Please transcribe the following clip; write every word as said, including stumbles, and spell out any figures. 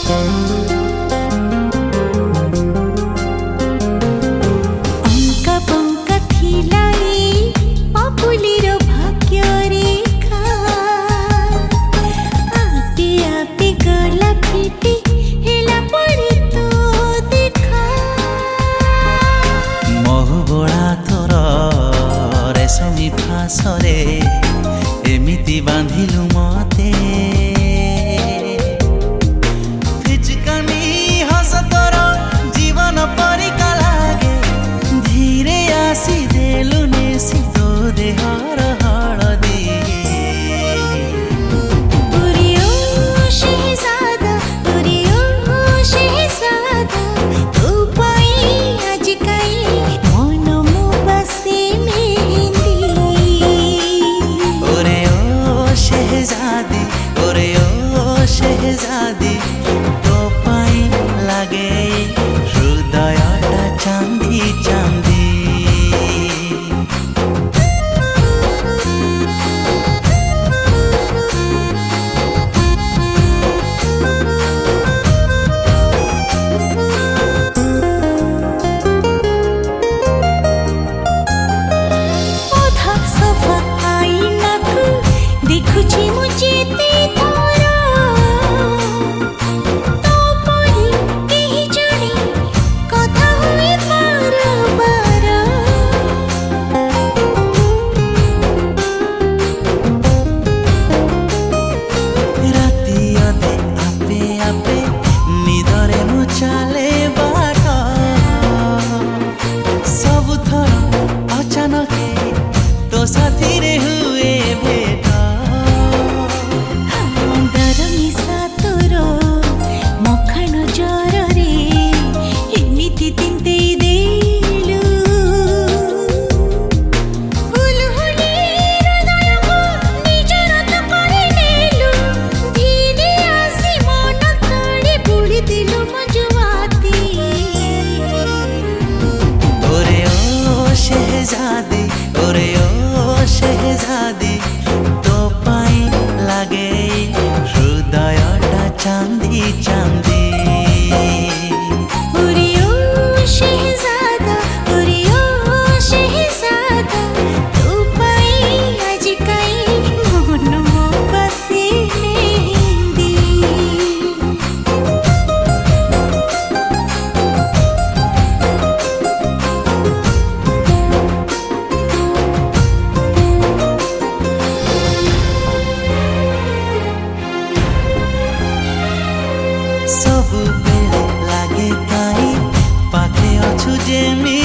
फासरे एमिति बांधिलु मते फिचकानी हस तोर जीवन परिका लागे धीरे आसी देलु नेसी तो देहर हळदी पुरियो शहजादा पुरियो शहजादा तू पाई आज काई मन मो बसे शहजादी ओरे ओ शहजादी तो पाई लागे हृदयटा चांदी चांदी ओधा सफा आईना को देखुची मुझे ते तारा तो परी केही जाने कथा हुए बार बार राती अधे आपे आपे निदरे मु चाले बाट सब थर अचानक तो साथी रे हुए भेट शहजादी ओरे ओ शहजादी तो पाई लागे हृदयटा चांदी चांदी पुरियो शहजादा पुरियो शहजादा तू पाई आज काई मन मो बसे मेहंदी सब बेले लागे काई पाखे अछु जेमी